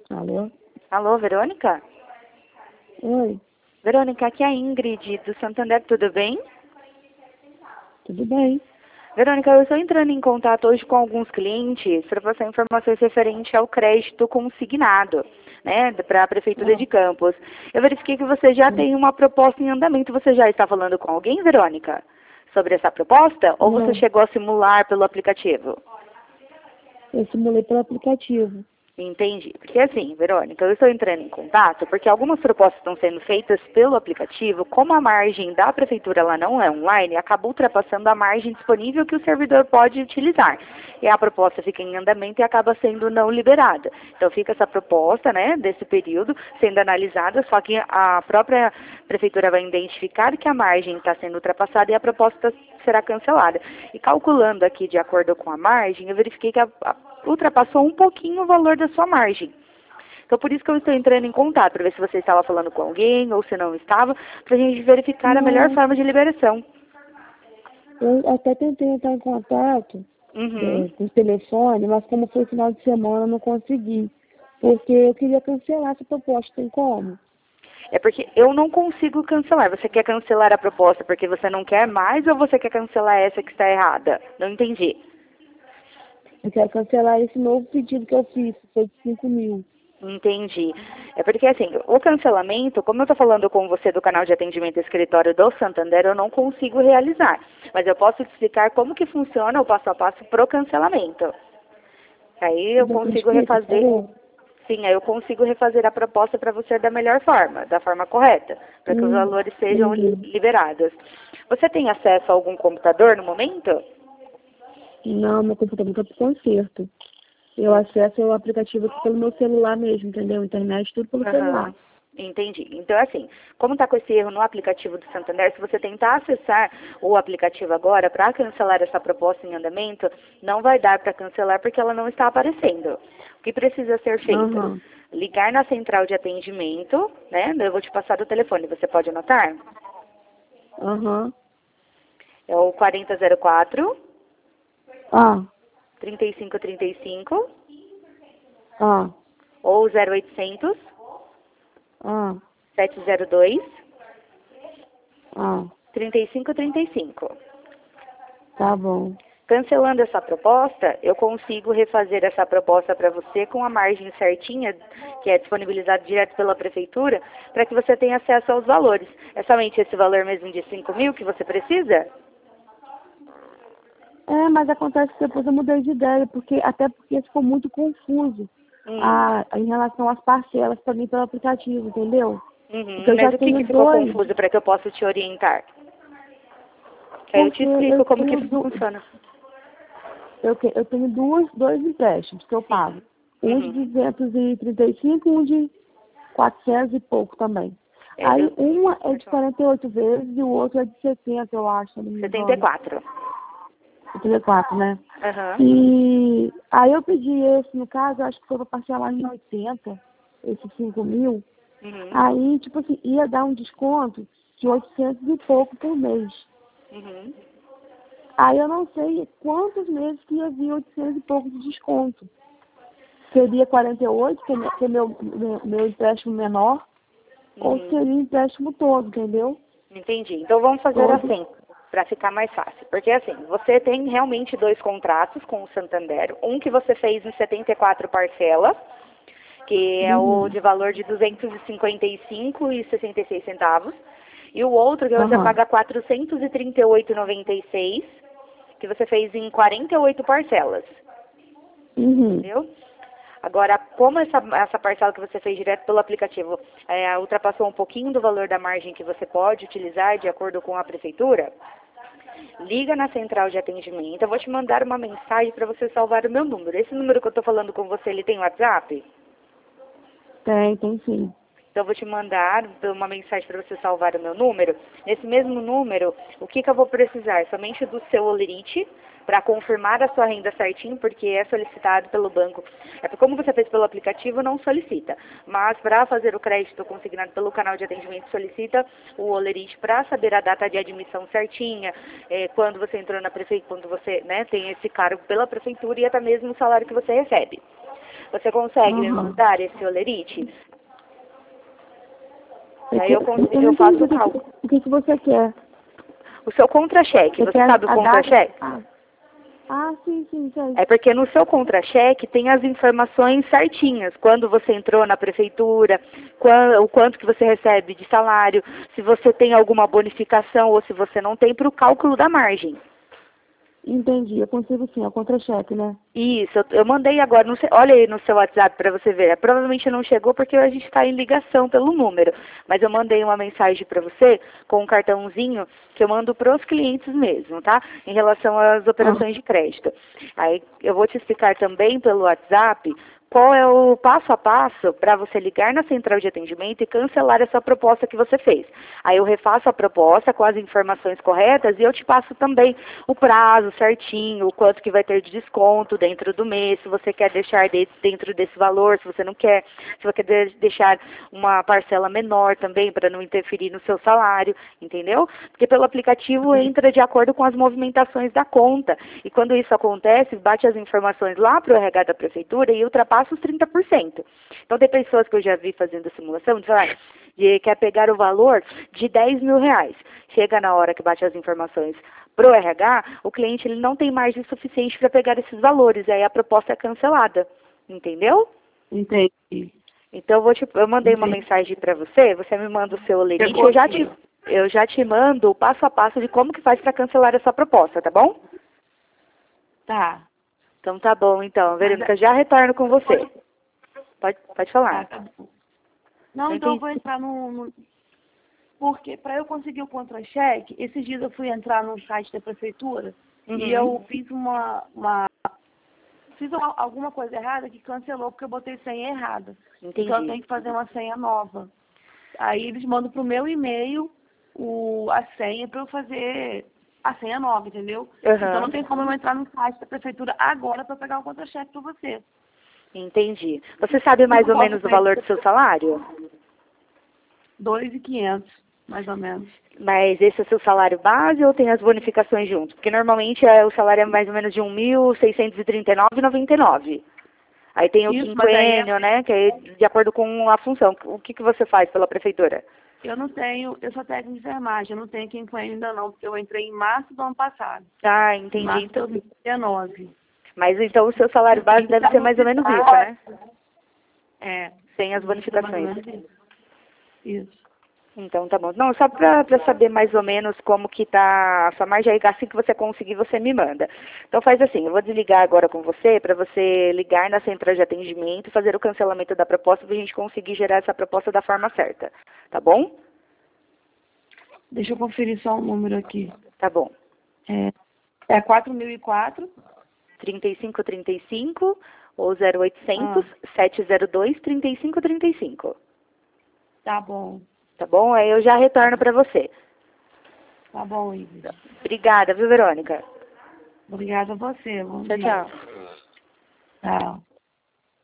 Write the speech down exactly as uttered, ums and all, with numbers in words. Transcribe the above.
Alô? Alô, Verônica? Oi, Verônica, aqui é a Ingrid do Santander, tudo bem? tudo bem? Verônica, eu estou entrando em contato hoje com alguns clientes para passar informações referentes ao crédito consignado, né, para a Prefeitura de Campos. Eu verifiquei que você já tem uma proposta em andamento. Você já está falando com alguém, Verônica, sobre essa proposta? Ou você Não, chegou a simular pelo aplicativo? eu simulei pelo aplicativo. Entendi. Porque assim, Verônica, eu estou entrando em contato porque algumas propostas estão sendo feitas pelo aplicativo, como a margem da prefeitura ela não é online, acaba ultrapassando a margem disponível que o servidor pode utilizar. E a proposta fica em andamento e acaba sendo não liberada. Então fica essa proposta, né, desse período sendo analisada, só que a própria prefeitura vai identificar que a margem está sendo ultrapassada e a proposta será cancelada. E calculando aqui de acordo com a margem, eu verifiquei que a, a ultrapassou um pouquinho o valor da sua margem. Então, por isso que eu estou entrando em contato, para ver se você estava falando com alguém ou se não estava, para a gente verificar a melhor Não, forma de liberação. eu até tentei entrar em contato Uhum. é, com o telefone, mas como foi final de semana, eu não consegui. Porque eu queria cancelar essa proposta, tem como? É porque eu não consigo cancelar. Você quer cancelar a proposta porque você não quer mais ou você quer cancelar essa que está errada? Não entendi. Eu quero cancelar esse novo pedido que eu fiz, que foi de cinco mil. Entendi. É porque, assim, o cancelamento, como eu estou falando com você do canal de atendimento escritório do Santander, eu não consigo realizar. Mas eu posso te explicar como que funciona o passo a passo pro cancelamento. Aí eu Você me consigo explica, por refazer, favor? sim, aí eu consigo refazer a proposta para você da melhor forma, da forma correta, para que os Hum, valores sejam li- uhum. liberados. Você tem acesso a algum computador no momento? Não, meu computador está para conserto. Eu acesso o aplicativo aqui pelo meu celular mesmo, entendeu? Internet, tudo pelo Aham, celular. entendi. Então, assim, como está com esse erro no aplicativo do Santander, se você tentar acessar o aplicativo agora para cancelar essa proposta em andamento, não vai dar para cancelar porque ela não está aparecendo. O que precisa ser feito? Aham, Ligar na central de atendimento, né? Eu vou te passar o telefone, você pode anotar? aham. É o quarenta zero quatro, Ah, trinta e cinco trinta e cinco ah, ou zero oitocentos, ah, sete zero dois, ah. trinta e cinco trinta e cinco. Tá bom. Cancelando essa proposta, eu consigo refazer essa proposta para você com a margem certinha, que é disponibilizada direto pela prefeitura, para que você tenha acesso aos valores. É somente esse valor mesmo de cinco mil que você precisa? É, mas acontece que depois eu mudei de ideia, porque até porque ficou muito confuso Hum, a, em relação às parcelas para mim pelo aplicativo, entendeu? Porque uhum. eu Mas já o que, tenho que ficou dois, confuso para que eu possa te orientar? Aí eu te porque eu explico como que tenho, du funciona. eu, que- eu tenho duas, dois empréstimos que eu pago. Um de Uhum. duzentos e trinta e cinco e um de quatrocentos e pouco também. É, Aí eu, uma é de pode falar. quarenta e oito vezes e o outro é de setenta, eu acho, se eu não me setenta e engano. quatro. setenta e quatro, né? Aham. E aí eu pedi esse, no caso, eu acho que foi para parcelar em oitenta, esses cinco mil. Uhum. Aí, tipo assim, ia dar um desconto de oitocentos e pouco por mês. Uhum. Aí eu não sei quantos meses que ia vir oitocentos e pouco de desconto. Seria quarenta e oito, que é me- que é meu, meu, meu empréstimo menor, ou Uhum. seria o empréstimo todo, entendeu? Entendi. Então vamos fazer Todo. assim, para ficar mais fácil. Porque assim, você tem realmente dois contratos com o Santander. Um que você fez em setenta e quatro parcelas, que é o Uhum. de valor de duzentos e cinquenta e cinco reais e sessenta e seis centavos. E o outro que você Aham. paga quatrocentos e trinta e oito reais e noventa e seis centavos, que você fez em quarenta e oito parcelas. Uhum. Entendeu? Agora, como essa, essa parcela que você fez direto pelo aplicativo é, ultrapassou um pouquinho do valor da margem que você pode utilizar de acordo com a prefeitura, liga na central de atendimento. Eu vou te mandar uma mensagem para você salvar o meu número. Esse número que eu estou falando com você, ele tem WhatsApp? Tem, tem sim. Então, eu vou te mandar uma mensagem para você salvar o meu número. Nesse mesmo número, o que, que eu vou precisar? Somente do seu olerite, para confirmar a sua renda certinho, porque é solicitado pelo banco. É porque como você fez pelo aplicativo, não solicita. Mas para fazer o crédito consignado pelo canal de atendimento, solicita o olerite para saber a data de admissão certinha, é, quando você entrou na prefeitura, quando você, né, tem esse cargo pela prefeitura e até mesmo o salário que você recebe. Você consegue Uhum. me mandar esse olerite? É Aí que- eu, consigo, eu eu não faço entendi o o que, cálculo. o que, que você quer. O seu contra-cheque, você quer sabe o a data? contra-cheque? Ah, ah, sim, sim, sei. É porque no seu contra-cheque tem as informações certinhas, quando você entrou na prefeitura, quan- o quanto que você recebe de salário, se você tem alguma bonificação ou se você não tem, para o cálculo da margem. Entendi, eu consigo sim, é o contra-cheque, né? Isso, eu, eu mandei agora, não sei, olha aí no seu WhatsApp para você ver. Provavelmente não chegou porque a gente está em ligação pelo número, mas eu mandei uma mensagem para você com um cartãozinho que eu mando para os clientes mesmo, tá? Em relação às operações de crédito. Aí eu vou te explicar também pelo WhatsApp qual é o passo a passo para você ligar na central de atendimento e cancelar essa proposta que você fez. Aí eu refaço a proposta com as informações corretas e eu te passo também o prazo certinho, o quanto que vai ter de desconto dentro do mês, se você quer deixar dentro desse valor, se você não quer, se você quer deixar uma parcela menor também para não interferir no seu salário, entendeu? Porque pelo aplicativo entra de acordo com as movimentações da conta. E quando isso acontece, bate as informações lá para o R H da prefeitura e ultrapassa os trinta por cento. Então tem pessoas que eu já vi fazendo simulação de, ah, de quer pegar o valor de dez mil reais. Chega na hora que bate as informações para o R H, o cliente ele não tem margem suficiente para pegar esses valores, aí a proposta é cancelada. Entendeu? Entendi. Então eu, vou te, eu mandei uma Entendi. mensagem para você, você me manda o seu olerite, Chegou eu já aqui. te eu já te mando o passo a passo de como que faz para cancelar essa proposta, tá bom? Tá. Então tá bom, então. Verônica, Mas, já retorno com você. Pode, pode falar. tá, tá bom. Não, Não então eu entendi. vou entrar no... no... Porque para eu conseguir o contra-cheque, esses dias eu fui entrar no site da prefeitura Uhum. e eu fiz uma... uma... Fiz uma- alguma coisa errada que cancelou porque eu botei senha errada. Entendi. Então eu tenho que fazer uma senha nova. Aí eles mandam pro meu e-mail o, a senha para eu fazer a senha nova, entendeu? Uhum. Então não tem como eu entrar no site da prefeitura agora para pegar o contra-cheque para você. Entendi. Você sabe mais ou menos o valor do seu salário? dois mil e quinhentos, mais ou menos. Mas esse é o seu salário base ou tem as bonificações junto? Porque normalmente é, o salário é mais ou menos de um mil seiscentos e trinta e nove reais e noventa e nove centavos. Aí tem o Isso, mas aí quinquênio, né, que é de acordo com a função. O que, que você faz pela prefeitura? eu não tenho, eu sou técnica de enfermagem, eu não tenho quem ainda não, porque eu entrei em março do ano passado. Ah, Em entendi. março de Então, dois mil e dezenove. mas então o seu salário base deve ser mais ou menos isso, né? É. Sem as bonificações. Mais ou menos isso. Isso. Então tá bom. Não, só pra, pra saber mais ou menos como que tá a sua margem, aí assim que você conseguir, você me manda. Então faz assim, eu vou desligar agora com você, para você ligar na central de atendimento e fazer o cancelamento da proposta pra gente conseguir gerar essa proposta da forma certa. Tá bom? Deixa eu conferir só o número aqui. Tá bom. É, é quatro mil e quatro. trinta e cinco trinta e cinco ou zero oitocentos, sete zero dois, trinta e cinco trinta e cinco. Tá bom. Tá bom? Aí eu já retorno para você. Tá bom, Ives. Obrigada, viu, Verônica? Obrigada a você. Bom Tchau, dia. tchau. Tchau.